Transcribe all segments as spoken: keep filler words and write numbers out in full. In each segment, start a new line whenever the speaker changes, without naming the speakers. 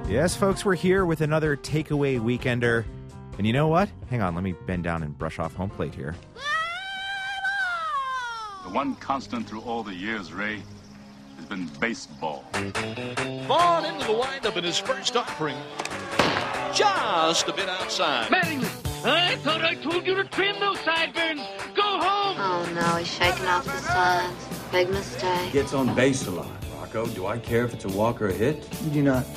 Yes, folks, we're here with another Takeaway Weekender. And you know what? Hang on, let me bend down and brush off home plate here.
The one constant through all the years, Ray, has been baseball.
Vaughn into the windup in his first offering. Just a bit outside.
Mattingly, I thought I told you to trim those sideburns. Go home.
Oh, no, he's shaking off the sides. Big mistake.
Gets on base a lot. Rocco, do I care if it's a walk or a hit?
You do not.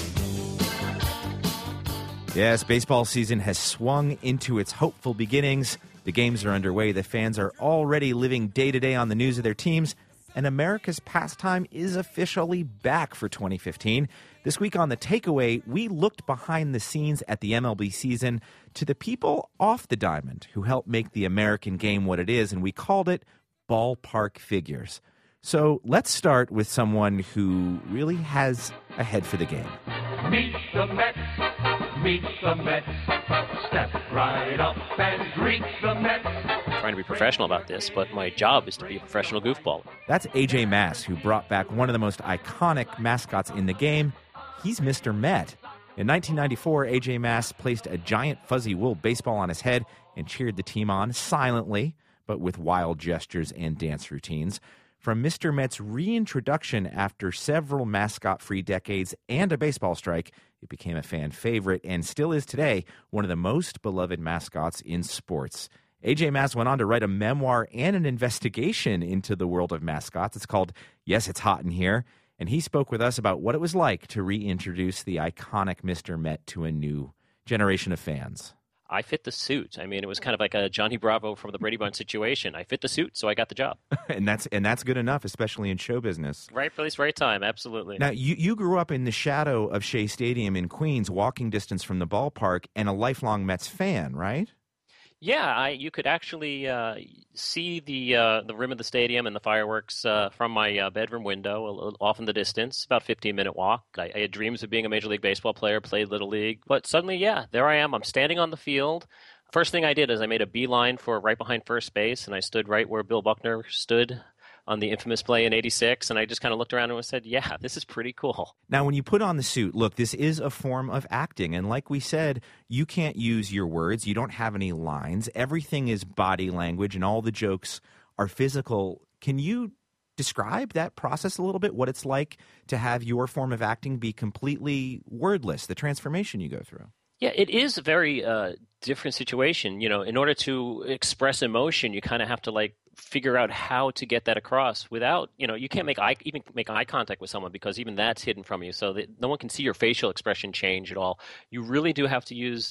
Yes, baseball season has swung into its hopeful beginnings. The games are underway. The fans are already living day-to-day on the news of their teams. And America's pastime is officially back for twenty fifteen. This week on The Takeaway, we looked behind the scenes at the M L B season to the people off the diamond who helped make the American game what it is, and we called it Ballpark Figures. So let's start with someone who really has a head for the game.
Meet the Mets, meet the Mets, step right up and greet the Mets.
Trying to be professional about this, but my job is to be a professional goofball.
That's A J Mass, who brought back one of the most iconic mascots in the game. He's Mister Met. In nineteen ninety-four, A J Mass placed a giant fuzzy wool baseball on his head and cheered the team on silently, but with wild gestures and dance routines. From Mister Met's reintroduction after several mascot-free decades and a baseball strike, it became a fan favorite and still is today one of the most beloved mascots in sports. A J Mass went on to write a memoir and an investigation into the world of mascots. It's called Yes, It's Hot in Here. And he spoke with us about what it was like to reintroduce the iconic Mister Met to a new generation of fans.
I fit the suit. I mean, it was kind of like a Johnny Bravo from the Brady Bunch situation. I fit the suit, so I got the job.
and that's and that's good enough, especially in show business.
Right place, right time, absolutely.
Now, you, you grew up in the shadow of Shea Stadium in Queens, walking distance from the ballpark, and a lifelong Mets fan, right?
Yeah, I, you could actually uh, see the uh, the rim of the stadium and the fireworks uh, from my uh, bedroom window, a little off in the distance, about a fifteen-minute walk. I, I had dreams of being a Major League Baseball player, played Little League. But suddenly, yeah, there I am. I'm standing on the field. First thing I did is I made a beeline for right behind first base, and I stood right where Bill Buckner stood on the infamous play in eighty-six, and I just kind of looked around and said, yeah, this is pretty cool.
Now, when you put on the suit, look, this is a form of acting, and like we said, you can't use your words. You don't have any lines. Everything is body language, and all the jokes are physical. Can you describe that process a little bit, what it's like to have your form of acting be completely wordless, the transformation you go through?
Yeah, it is a very uh, different situation. You know, in order to express emotion, you kind of have to, like, figure out how to get that across without, you know, you can't make eye, even make eye contact with someone because even that's hidden from you. So that no one can see your facial expression change at all. You really do have to use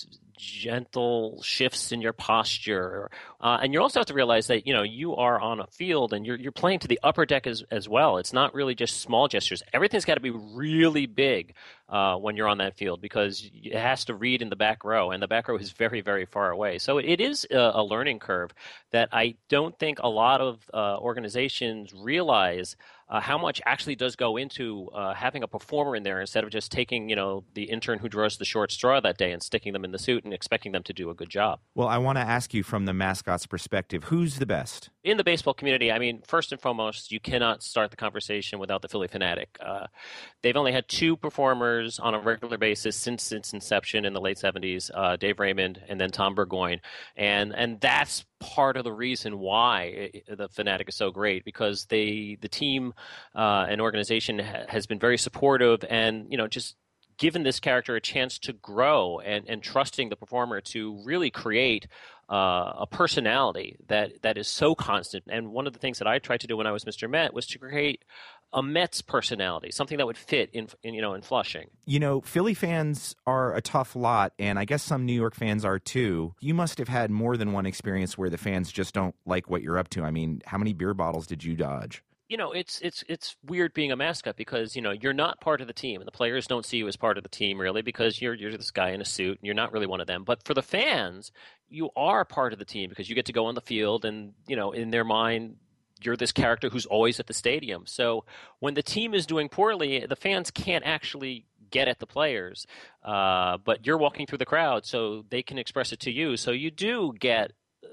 gentle shifts in your posture. Uh, and you also have to realize that, you know, you are on a field and you're, you're playing to the upper deck as, as well. It's not really just small gestures. Everything's got to be really big uh, when you're on that field because it has to read in the back row, and the back row is very, very far away. So it is a, a learning curve that I don't think a lot of uh, organizations realize Uh, how much actually does go into uh, having a performer in there instead of just taking, you know, the intern who draws the short straw that day and sticking them in the suit and expecting them to do a good job.
Well, I want to ask you from the mascot's perspective, who's the best?
In the baseball community, I mean, first and foremost, you cannot start the conversation without the Phillie Phanatic. Uh, they've only had two performers on a regular basis since its inception in the late seventies, uh, Dave Raymond and then Tom Burgoyne. And, and that's part of the reason why the Phanatic is so great, because they, the team uh, and organization ha- has been very supportive and, you know, just given this character a chance to grow and, and trusting the performer to really create uh, a personality that, that is so constant. And one of the things that I tried to do when I was Mister Met was to create a Mets personality, something that would fit in, in, you know, in Flushing.
You know, Philly fans are a tough lot, and I guess some New York fans are too. You must have had more than one experience where the fans just don't like what you're up to. I mean, how many beer bottles did you dodge?
You know, it's it's it's weird being a mascot because, you know, you're not part of the team, and the players don't see you as part of the team really because you're you're this guy in a suit and you're not really one of them. But for the fans, you are part of the team because you get to go on the field and, you know, in their mind, you're this character who's always at the stadium. So when the team is doing poorly, the fans can't actually get at the players, uh, but you're walking through the crowd, so they can express it to you. So you do get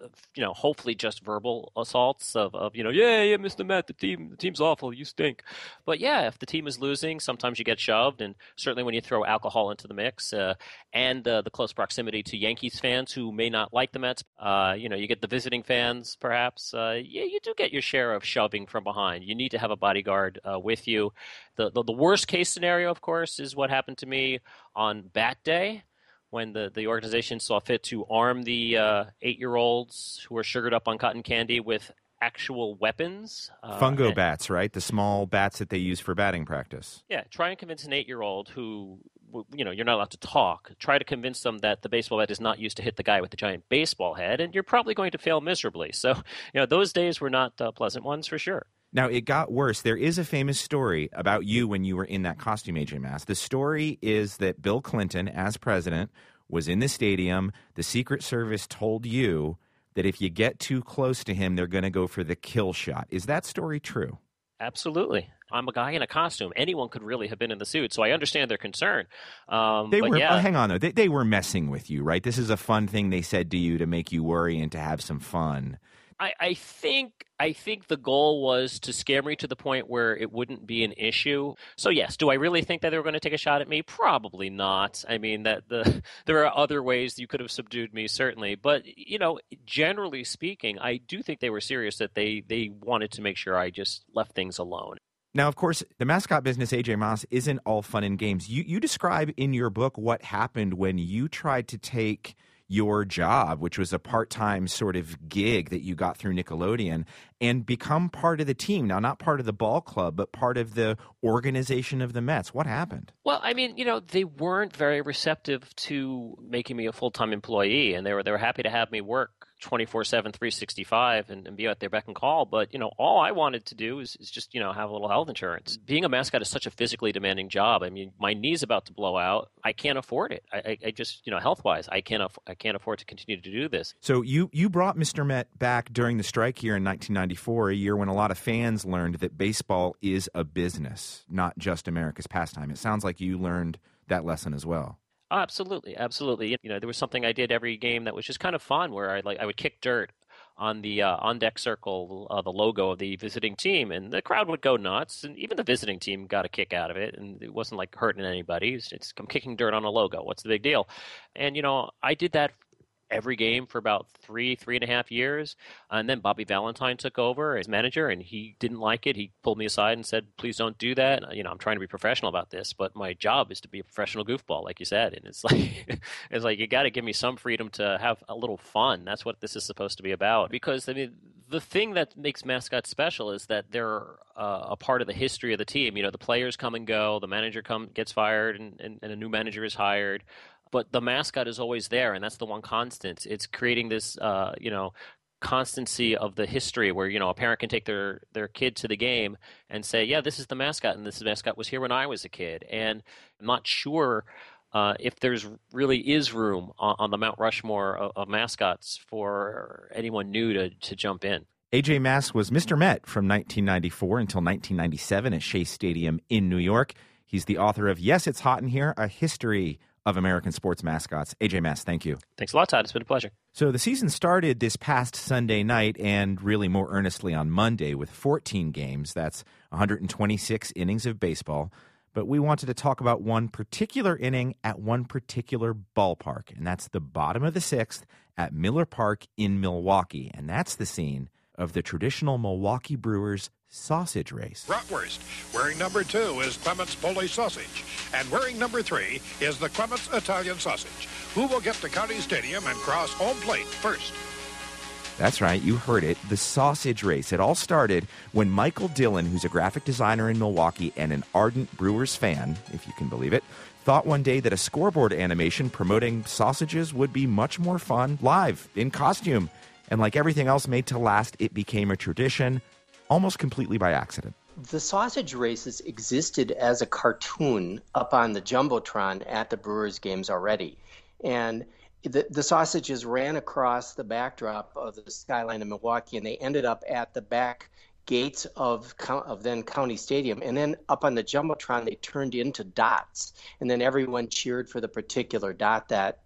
you know, hopefully just verbal assaults of, of you know, yeah, yeah, Mister Met, the team, the team's awful, you stink. But yeah, if the team is losing, sometimes you get shoved, and certainly when you throw alcohol into the mix, uh, and uh, the close proximity to Yankees fans who may not like the Mets, uh, you know, you get the visiting fans, perhaps. Uh, yeah, you do get your share of shoving from behind. You need to have a bodyguard uh, with you. The, the the worst case scenario, of course, is what happened to me on Bat Day, when the, the organization saw fit to arm the uh, eight-year-olds who were sugared up on cotton candy with actual weapons. Uh,
Fungo
and,
bats, right? The small bats that they use for batting practice.
Yeah, try and convince an eight-year-old who, you know, you're not allowed to talk. Try to convince them that the baseball bat is not used to hit the guy with the giant baseball head, and you're probably going to fail miserably. So, you know, those days were not uh, pleasant ones for sure.
Now, it got worse. There is a famous story about you when you were in that costume, A J Mass. The story is that Bill Clinton, as president, was in the stadium. The Secret Service told you that if you get too close to him, they're going to go for the kill shot. Is that story true?
Absolutely. I'm a guy in a costume. Anyone could really have been in the suit, so I understand their concern. Um,
they
but
were.
yeah.
Oh, hang on, though. They, they were messing with you, right? This is a fun thing they said to you to make you worry and to have some fun.
I, I think I think the goal was to scare me to the point where it wouldn't be an issue. So yes, do I really think that they were going to take a shot at me? Probably not. I mean, that the there are other ways you could have subdued me, certainly. But you know, generally speaking, I do think they were serious that they they wanted to make sure I just left things alone.
Now, of course, the mascot business, A J Maas, isn't all fun and games. You you describe in your book what happened when you tried to take your job, which was a part-time sort of gig that you got through Nickelodeon, and become part of the team. Now, not part of the ball club, but part of the organization of the Mets. What happened?
Well, I mean, you know, they weren't very receptive to making me a full-time employee, and they were they were happy to have me work twenty-four seven, three sixty-five and, and be at their beck and call. But, you know, all I wanted to do is, is just, you know, have a little health insurance. Being a mascot is such a physically demanding job. I mean, my knee's about to blow out. I can't afford it. I, I, I just, you know, health-wise, I can't, aff- I can't afford to continue to do this.
So you, you brought Mister Met back during the strike year in nineteen ninety-four, a year when a lot of fans learned that baseball is a business, not just America's pastime. It sounds like you learned that lesson as well.
Oh, absolutely, absolutely. You know, there was something I did every game that was just kind of fun, where I like I would kick dirt on the uh, on deck circle, uh, the logo of the visiting team, and the crowd would go nuts, and even the visiting team got a kick out of it, and it wasn't like hurting anybody. It's, it's I'm kicking dirt on a logo. What's the big deal? And you know, I did that every game for about three, three and a half years. And then Bobby Valentine took over as manager, and he didn't like it. He pulled me aside and said, please don't do that. You know, I'm trying to be professional about this, but my job is to be a professional goofball, like you said. And it's like, it's like, you got to give me some freedom to have a little fun. That's what this is supposed to be about. Because, I mean, the thing that makes mascots special is that they're uh, a part of the history of the team. You know, the players come and go, the manager come gets fired, and, and, and a new manager is hired. But the mascot is always there, and that's the one constant. It's creating this, uh, you know, constancy of the history where, you know, a parent can take their, their kid to the game and say, yeah, this is the mascot, and this mascot was here when I was a kid. And I'm not sure uh, if there's really is room on, on the Mount Rushmore of, of mascots for anyone new to, to jump in.
A J Maas was Mister Met from nineteen ninety-four until nineteen ninety-seven at Shea Stadium in New York. He's the author of Yes, It's Hot in Here, A History of American Sports Mascots. A J Maas, thank you.
Thanks a lot, Todd. It's been a pleasure.
So the season started this past Sunday night and really more earnestly on Monday with fourteen games. That's one hundred twenty-six innings of baseball. But we wanted to talk about one particular inning at one particular ballpark, and that's the bottom of the sixth at Miller Park in Milwaukee. And that's the scene of the traditional Milwaukee Brewers sausage race.
Bratwurst. Wearing number two is Clements Polish sausage. And wearing number three is the Clements Italian sausage. Who will get to County Stadium and cross home plate first?
That's right, you heard it, the sausage race. It all started when Michael Dillon, who's a graphic designer in Milwaukee and an ardent Brewers fan, if you can believe it, thought one day that a scoreboard animation promoting sausages would be much more fun live, in costume. And like everything else made to last, it became a tradition almost completely by accident.
The sausage races existed as a cartoon up on the Jumbotron at the Brewers games already. And the, the sausages ran across the backdrop of the skyline of Milwaukee, and they ended up at the back gates of, of then County Stadium. And then up on the Jumbotron, they turned into dots. And then everyone cheered for the particular dot that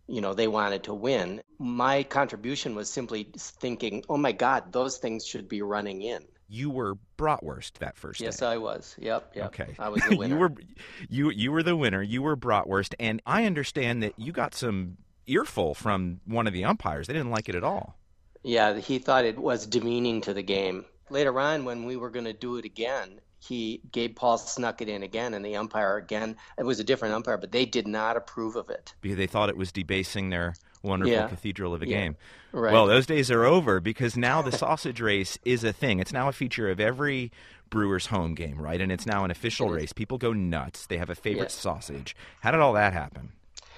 you know, they wanted to win. My contribution was simply thinking, oh my God, those things should be running in.
You were bratwurst that first
yes,
day.
Yes, I was. Yep, yep.
Okay.
I was the winner.
you were you you were the winner. You were bratwurst, and I understand that you got some earful from one of the umpires. They didn't like it at all.
Yeah, he thought it was demeaning to the game. Later on, when we were going to do it again, he Gabe Paul snuck it in again, and the umpire again, it was a different umpire, but they did not approve of it.
Because they thought it was debasing their wonderful
yeah.
cathedral of a
yeah.
game.
Right.
Well, those days are over because now the sausage race is a thing. It's now a feature of every Brewers home game, right? And it's now an official race. People go nuts. They have a favorite
yes.
sausage. How did all that happen?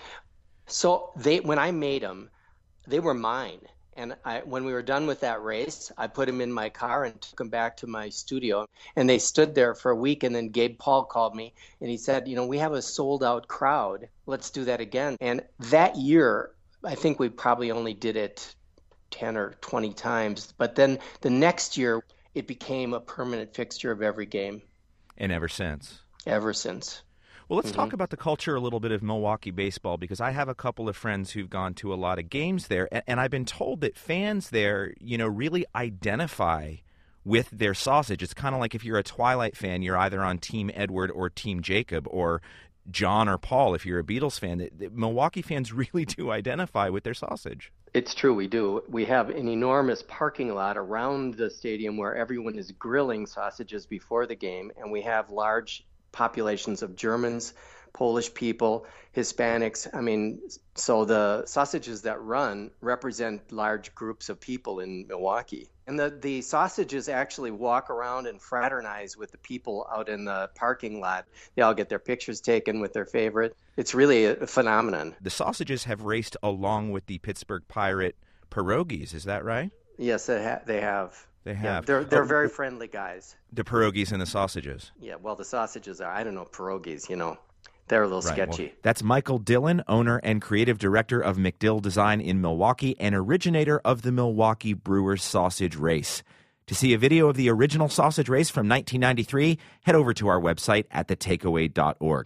So they, when I made them, they were mine. And I, when we were done with that race, I put them in my car and took them back to my studio. And they stood there for a week. And then Gabe Paul called me and he said, you know, we have a sold out crowd. Let's do that again. And that year, I think we probably only did it ten or twenty times. But then the next year, it became a permanent fixture of every game.
And ever since?
Ever since.
Well, let's
mm-hmm.
talk about the culture a little bit of Milwaukee baseball, because I have a couple of friends who've gone to a lot of games there, and, and I've been told that fans there, you know, really identify with their sausage. It's kind of like if you're a Twilight fan, you're either on Team Edward or Team Jacob, or John or Paul if you're a Beatles fan. The, the Milwaukee fans really do identify with their sausage.
It's true, we do. We have an enormous parking lot around the stadium where everyone is grilling sausages before the game, and we have large populations of Germans, Polish people, Hispanics. I mean, so the sausages that run represent large groups of people in Milwaukee. And the, the sausages actually walk around and fraternize with the people out in the parking lot. They all get their pictures taken with their favorite. It's really a phenomenon.
The sausages have raced along with the Pittsburgh Pirate pierogies, is that right?
Yes, they, ha- they have.
They have.
Yeah, they're they're
oh,
very friendly guys.
The pierogies and the sausages.
Yeah, well, the sausages are, I don't know, pierogies, you know. They're a little
right,
sketchy.
Well, that's Michael Dillon, owner and creative director of McDill Design in Milwaukee and originator of the Milwaukee Brewers Sausage Race. To see a video of the original sausage race from nineteen ninety-three, head over to our website at the takeaway dot org.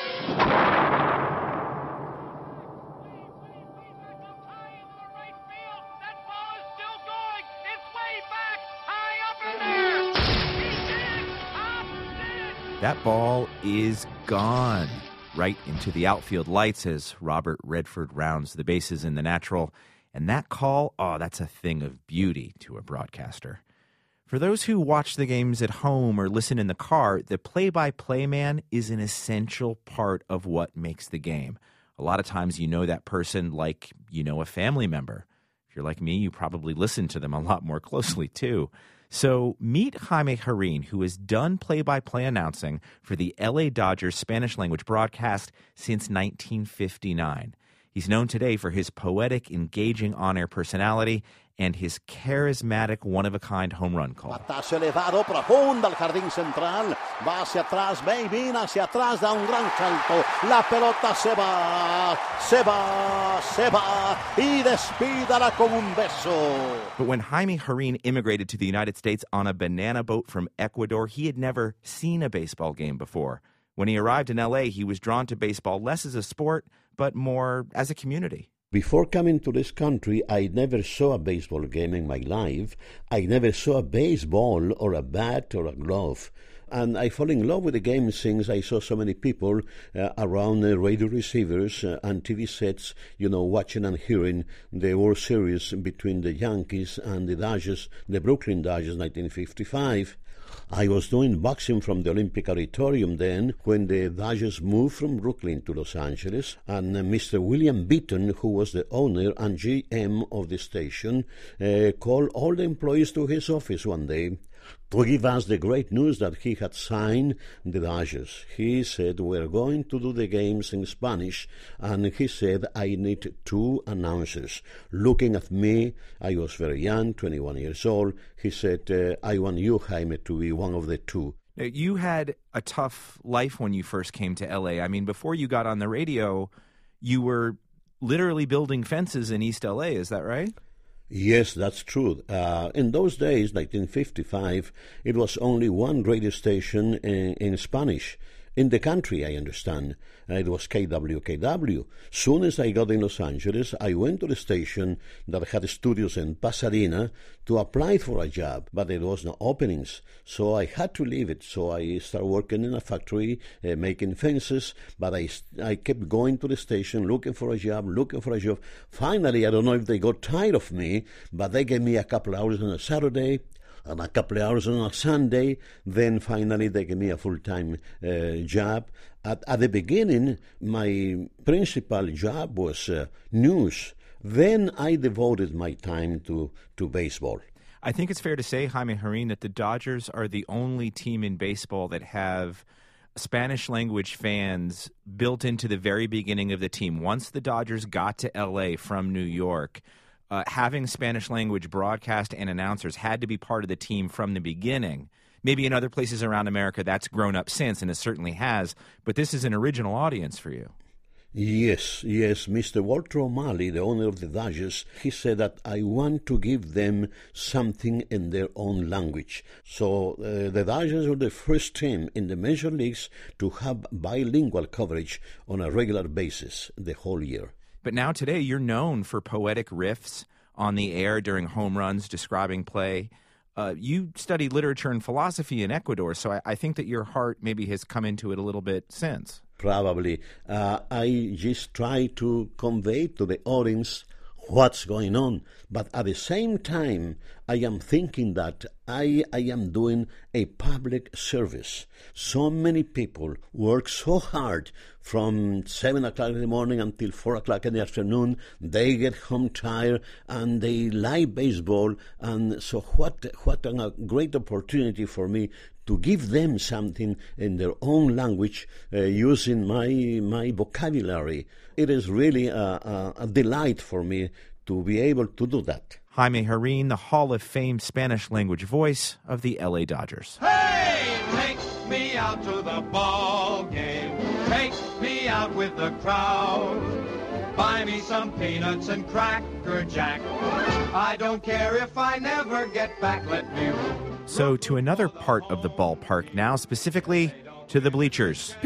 That ball is gone right into the outfield lights as Robert Redford rounds the bases in the natural. And that call, oh, that's a thing of beauty to a broadcaster. For those who watch the games at home or listen in the car, the play-by-play man is an essential part of what makes the game. A lot of times you know that person like you know a family member. If you're like me, you probably listen to them a lot more closely too. So meet Jaime Jarrín, who has done play-by-play announcing for the L A Dodgers Spanish-language broadcast since nineteen fifty-nine. He's known today for his poetic, engaging on-air personality and his charismatic, one-of-a-kind home run call.
Batazo elevado, profundo al jardín central. Va hacia atrás, baby, hacia atrás, da un gran salto. La pelota se va, se va, se va, y despídala con un beso.
But when Jaime Jarrín immigrated to the United States on a banana boat from Ecuador, he had never seen a baseball game before. When he arrived in L A, he was drawn to baseball less as a sport, but more as a community.
Before coming to this country, I never saw a baseball game in my life. I never saw a baseball or a bat or a glove. And I fell in love with the game since I saw so many people uh, around uh, radio receivers uh, and T V sets, you know, watching and hearing the World Series between the Yankees and the Dodgers, the Brooklyn Dodgers, nineteen fifty-five. I was doing boxing from the Olympic Auditorium then when the Dodgers moved from Brooklyn to Los Angeles, and uh, Mister William Beaton, who was the owner and G M of the station, uh, called all the employees to his office one day to give us the great news that he had signed the Dodgers. He said, we're going to do the games in Spanish, and he said, I need two announcers. Looking at me, I was very young, twenty-one years old, he said, uh, I want you, Jaime, to be one of the two.
Now, you had a tough life when you first came to L A. I mean, before you got on the radio, you were literally building fences in East L A, is that right?
Yes, that's true. Uh, in those days, nineteen fifty-five, it was only one radio station in, in Spanish. in the country, I understand. Uh, it was K W K W. Soon as I got in Los Angeles, I went to the station that had studios in Pasadena to apply for a job, but there was no openings. So I had to leave it. So I started working in a factory, uh, making fences, but I, I kept going to the station, looking for a job, looking for a job. Finally, I don't know if they got tired of me, but they gave me a couple hours on a Saturday, and a couple of hours on a Sunday. Then finally they gave me a full-time uh, job. At, at the beginning, my principal job was uh, news. Then I devoted my time to, to baseball.
I think it's fair to say, Jaime Jarrín, that the Dodgers are the only team in baseball that have Spanish-language fans built into the very beginning of the team. Once the Dodgers got to L A from New York, Uh, having Spanish-language broadcast and announcers had to be part of the team from the beginning. Maybe in other places around America that's grown up since, and it certainly has, but this is an original audience for you.
Yes, yes. Mister Walter O'Malley, the owner of the Dodgers, he said that I want to give them something in their own language. So uh, the Dodgers were the first team in the major leagues to have bilingual coverage on a regular basis the whole year.
But now today you're known for poetic riffs on the air during home runs, describing play. Uh, you studied literature and philosophy in Ecuador, so I, I think that your heart maybe has come into it a little bit since.
Probably. Uh, I just try to convey to the audience what's going on. But at the same time, I am thinking that I, I am doing a public service. So many people work so hard from seven o'clock in the morning until four o'clock in the afternoon. They get home tired and they like baseball. And so what, what a great opportunity for me to give them something in their own language uh, using my, my vocabulary. It is really a, a, a delight for me to be able to do that.
Jaime Jarrín, the Hall of Fame Spanish-language voice of the L A Dodgers.
Hey, take me out to the ball game. Take me out with the crowd. Buy me some peanuts and Cracker Jack. I don't care if I never get back. Let me root.
So to another part of the ballpark now, specifically to the bleachers.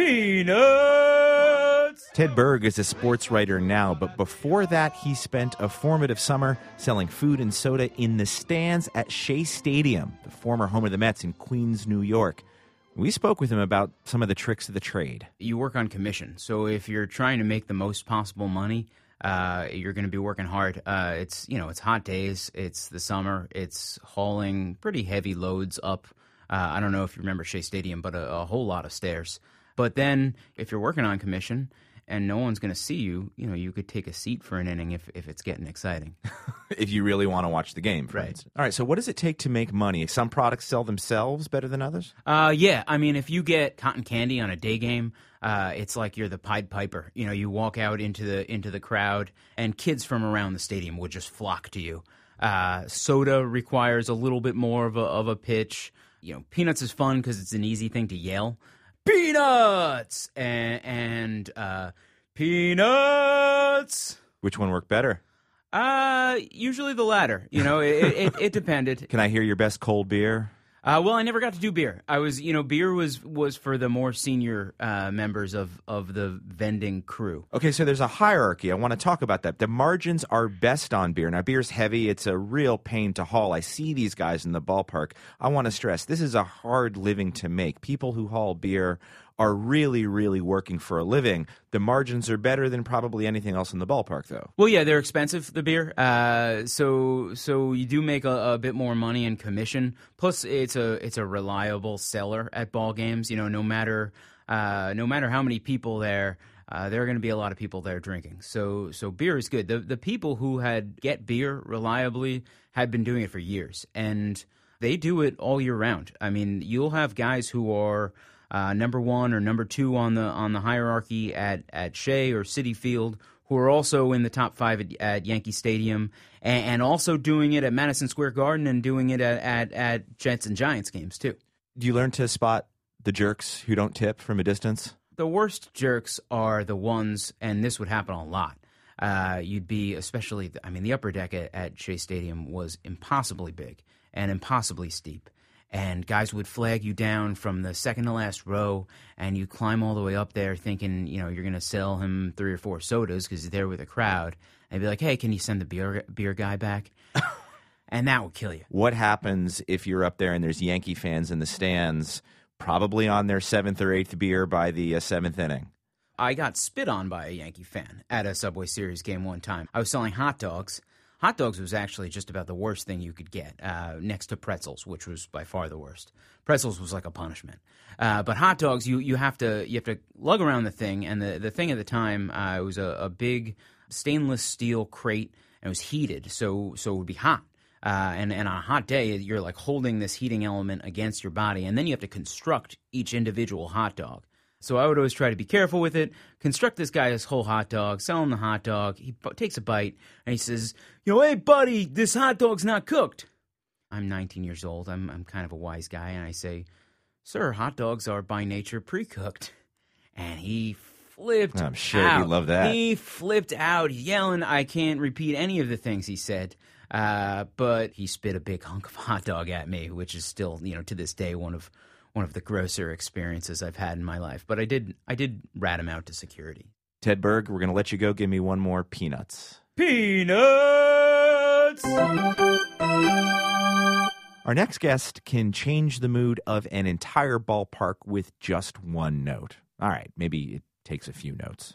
Peanuts!
Ted Berg is a sports writer now, but before that, he spent a formative summer selling food and soda in the stands at Shea Stadium, the former home of the Mets in Queens, New York. We spoke with him about some of the tricks of the trade.
You work on commission, so if you're trying to make the most possible money, uh, you're going to be working hard. Uh, it's you know it's hot days, it's the summer, it's hauling pretty heavy loads up. Uh, I don't know if you remember Shea Stadium, but a, a whole lot of stairs. But then if you're working on commission and no one's going to see you, you know, you could take a seat for an inning if, if it's getting exciting.
If you really want to watch the game, for
right.
instance. All right, so what does it take to make money? Some products sell themselves better than others?
Uh, yeah, I mean, if you get cotton candy on a day game, uh, it's like you're the Pied Piper. You know, you walk out into the into the crowd, and kids from around the stadium would just flock to you. Uh, soda requires a little bit more of a, of a pitch. You know, peanuts is fun because it's an easy thing to yell. Peanuts! And, and uh, peanuts!
Which one worked better?
Uh, usually the latter. You know, it, it, it depended.
Can I hear your best cold beer?
Uh, well, I never got to do beer. I was, you know, beer was was for the more senior uh, members of, of the vending crew.
Okay, so there's a hierarchy. I want to talk about that. The margins are best on beer. Now, beer's heavy. It's a real pain to haul. I see these guys in the ballpark. I want to stress, this is a hard living to make. People who haul beer are really, really working for a living. The margins are better than probably anything else in the ballpark, though.
Well, yeah, they're expensive, the beer. Uh, so so you do make a, a bit more money in commission. Plus, it's a it's a reliable seller at ball games. You know, no matter uh, no matter how many people there, uh, there are going to be a lot of people there drinking. So so beer is good. The the people who had get beer reliably had been doing it for years, and they do it all year round. I mean, you'll have guys who are Uh, number one or number two on the on the hierarchy at, at Shea or Citi Field, who are also in the top five at, at Yankee Stadium, and, and also doing it at Madison Square Garden and doing it at, at, at Jets and Giants games, too.
Do you learn to spot the jerks who don't tip from a distance?
The worst jerks are the ones, and this would happen a lot. Uh, you'd be especially, I mean, the upper deck at, at Shea Stadium was impossibly big and impossibly steep. and guys would flag you down from the second to last row, and you climb all the way up there thinking, you know, you're going to sell him three or four sodas because he's there with a crowd. And be like, hey, can you send the beer beer guy back? And that will kill you.
What happens if you're up there and there's Yankee fans in the stands, probably on their seventh or eighth beer by the uh, seventh inning?
I got spit on by a Yankee fan at a Subway Series game one time. I was selling hot dogs. Hot dogs was actually just about the worst thing you could get, uh, next to pretzels, which was by far the worst. Pretzels was like a punishment. Uh, but hot dogs, you you have to you have to lug around the thing, and the, the thing at the time, uh, it was a, a big stainless steel crate, and it was heated, so so it would be hot. Uh, and, and on a hot day, you're like holding this heating element against your body, and then you have to construct each individual hot dog. So I would always try to be careful with it, construct this guy his whole hot dog, sell him the hot dog. He b- takes a bite, and he says, you know, hey, buddy, this hot dog's not cooked. I'm nineteen years old. I'm I'm kind of a wise guy, and I say, sir, hot dogs are by nature pre-cooked. And he flipped
I'm sure
out.
he loved that.
He flipped out, yelling. I can't repeat any of the things he said. Uh, but he spit a big hunk of hot dog at me, which is still, you know, to this day, one of one of the grosser experiences I've had in my life. But I did I did rat him out to security.
Ted Berg, we're going to let you go. Give me one more Peanuts.
Peanuts!
Our next guest can change the mood of an entire ballpark with just one note. All right, maybe it takes a few notes.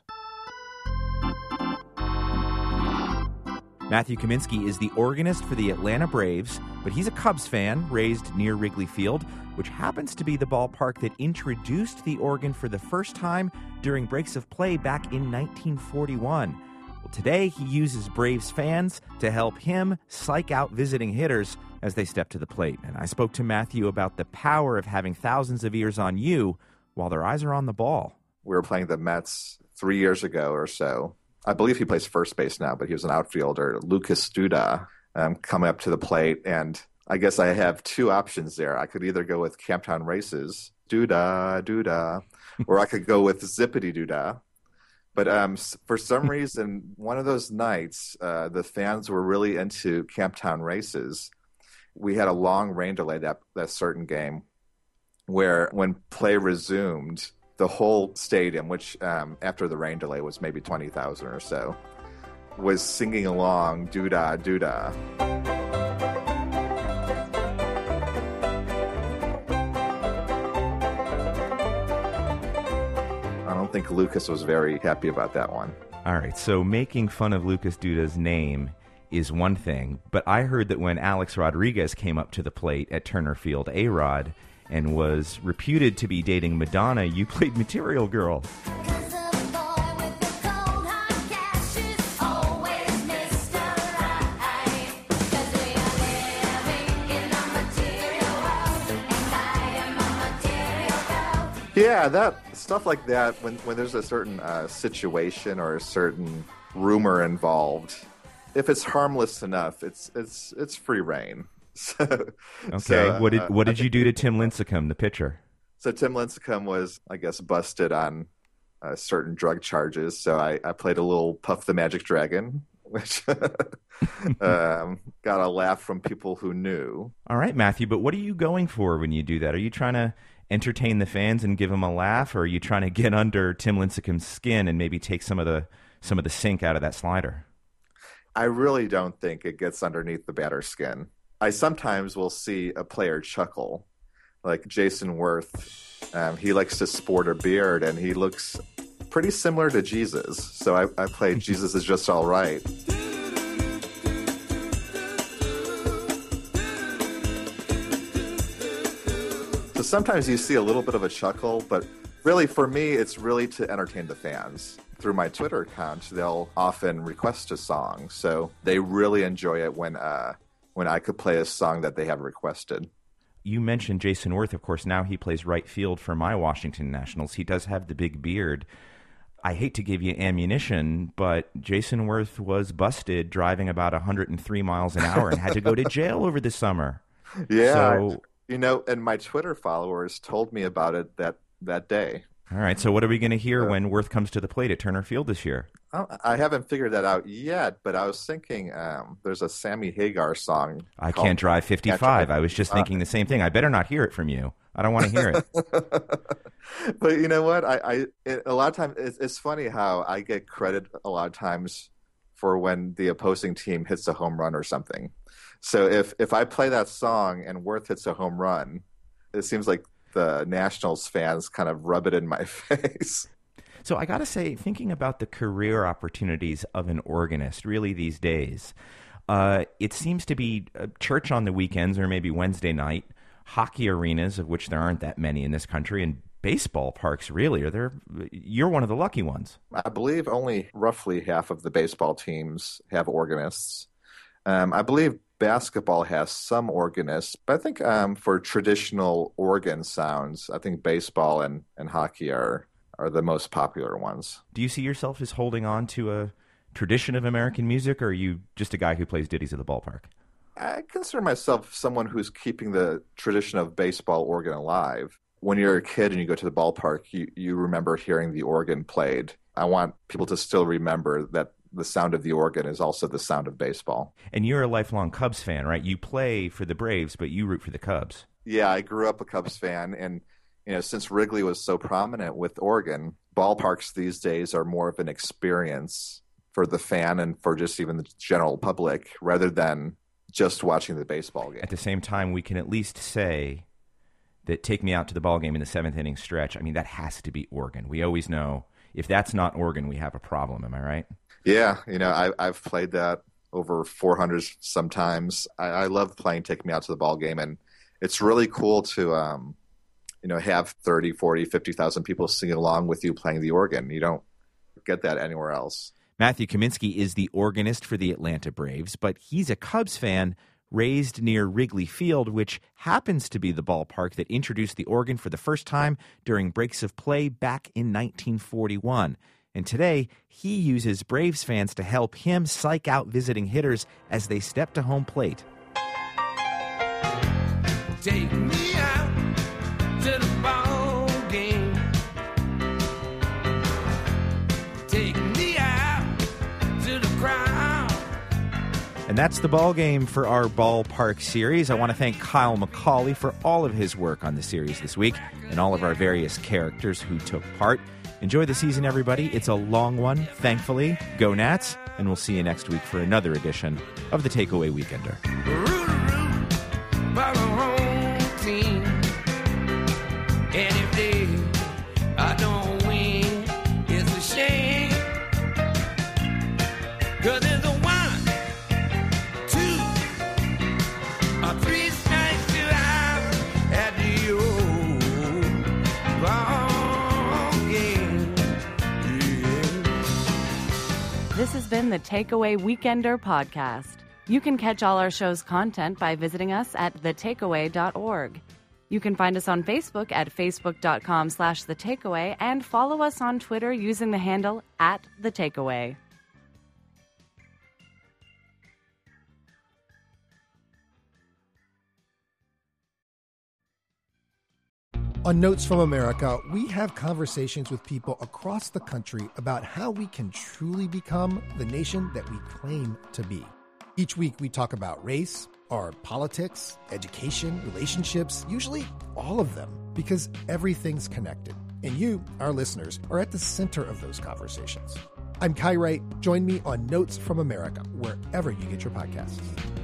Matthew Kaminsky is the organist for the Atlanta Braves, but he's a Cubs fan raised near Wrigley Field, which happens to be the ballpark that introduced the organ for the first time during breaks of play back in nineteen forty-one. Well, today he uses Braves fans to help him psych out visiting hitters as they step to the plate. And I spoke to Matthew about the power of having thousands of ears on you while their eyes are on the ball.
We were playing the Mets three years ago or so. I believe he plays first base now, but he was an outfielder, Lucas Duda, um, coming up to the plate. And I guess I have two options there. I could either go with Camptown Races, Duda, Duda, or I could go with Zippity Duda. But um, for some reason, one of those nights, uh, the fans were really into Camptown Races. We had a long rain delay that, that certain game where when play resumed, the whole stadium, which um, after the rain delay was maybe twenty thousand or so, was singing along, doo-dah, doo-dah. I don't think Lucas was very happy about that one.
All right, so making fun of Lucas Duda's name is one thing, but I heard that when Alex Rodriguez came up to the plate at Turner Field, A-Rod, and was reputed to be dating Madonna, you played Material Girl.
Yeah, that stuff like that, when, when there's a certain uh, situation or a certain rumor involved, if it's harmless enough, it's it's it's free reign. So,
okay.
So,
what did
uh,
what did you do to Tim Lincecum, the pitcher?
So Tim Lincecum was, I guess, busted on uh, certain drug charges. So I, I played a little Puff the Magic Dragon, which um, got a laugh from people who knew.
All right, Matthew. But what are you going for when you do that? Are you trying to entertain the fans and give them a laugh, or are you trying to get under Tim Lincecum's skin and maybe take some of the some of the sink out of that slider?
I really don't think it gets underneath the batter's skin. I sometimes will see a player chuckle, like Jason Worth. Um, he likes to sport a beard, and he looks pretty similar to Jesus. So I, I played Jesus Is Just All Right. So sometimes you see a little bit of a chuckle, but really for me, it's really to entertain the fans. Through my Twitter account, they'll often request a song. So they really enjoy it when... Uh, when I could play a song that they have requested.
You mentioned Jason Worth. Of course, now he plays right field for my Washington Nationals. He does have the big beard. I hate to give you ammunition, but Jason Worth was busted driving about one hundred three miles an hour and had to go to jail over the summer.
Yeah.
So,
you know, and my Twitter followers told me about it that, that day.
All right, so what are we going to hear when Worth comes to the plate at Turner Field this year?
I haven't figured that out yet, but I was thinking um, there's a Sammy Hagar song.
I Can't Drive fifty-five. I was just thinking the same thing. I better not hear it from you. I don't want to hear it.
But you know what? I, I it, a lot of times it's, it's funny how I get credit a lot of times for when the opposing team hits a home run or something. So if if I play that song and Worth hits a home run, it seems like the Nationals fans kind of rub it in my face.
So I got to say, thinking about the career opportunities of an organist really these days, uh, it seems to be a church on the weekends or maybe Wednesday night, hockey arenas, of which there aren't that many in this country, and baseball parks, really. Are there? You're one of the lucky ones.
I believe only roughly half of the baseball teams have organists. Um, I believe basketball has some organists, but I think um, for traditional organ sounds, I think baseball and, and hockey are, are the most popular ones.
Do you see yourself as holding on to a tradition of American music, or are you just a guy who plays ditties at the ballpark?
I consider myself someone who's keeping the tradition of baseball organ alive. When you're a kid and you go to the ballpark, you, you remember hearing the organ played. I want people to still remember that the sound of the organ is also the sound of baseball.
And you're a lifelong Cubs fan, right? You play for the Braves, but you root for the Cubs.
Yeah, I grew up a Cubs fan, and you know, since Wrigley was so prominent with organ, ballparks these days are more of an experience for the fan and for just even the general public, rather than just watching the baseball game.
At the same time, we can at least say that Take Me Out to the Ball Game in the seventh inning stretch, I mean, that has to be organ. We always know if that's not organ, we have a problem. Am I right?
Yeah, you know, I, I've played that over four hundred sometimes. I, I love playing Take Me Out to the Ball Game, and it's really cool to, um, you know, have thirty, forty, fifty thousand people singing along with you playing the organ. You don't get that anywhere else.
Matthew Kaminsky is the organist for the Atlanta Braves, but he's a Cubs fan raised near Wrigley Field, which happens to be the ballpark that introduced the organ for the first time during breaks of play back in nineteen forty-one. And today, he uses Braves fans to help him psych out visiting hitters as they step to home plate.
Take me out to the ball game. Take me out to the crowd.
And that's the ball game for our ballpark series. I want to thank Kyle McCauley for all of his work on the series this week and all of our various characters who took part. Enjoy the season, everybody. It's a long one, thankfully. Go Nats, and we'll see you next week for another edition of the Takeaway Weekender.
Root, root, by the home team. And if they I don't win, it's a shame. 'Cause there's a one, two, a three strikes you out at the old ball game. Yeah.
This has been the Takeaway Weekender podcast. You can catch all our show's content by visiting us at the takeaway dot org. You can find us on Facebook at facebook.com slash the takeaway and follow us on Twitter using the handle at the takeaway.
On Notes from America, we have conversations with people across the country about how we can truly become the nation that we claim to be. Each week we talk about race, our politics, education, relationships, usually all of them, because everything's connected. And you, our listeners, are at the center of those conversations. I'm Kai Wright. Join me on Notes from America, wherever you get your podcasts.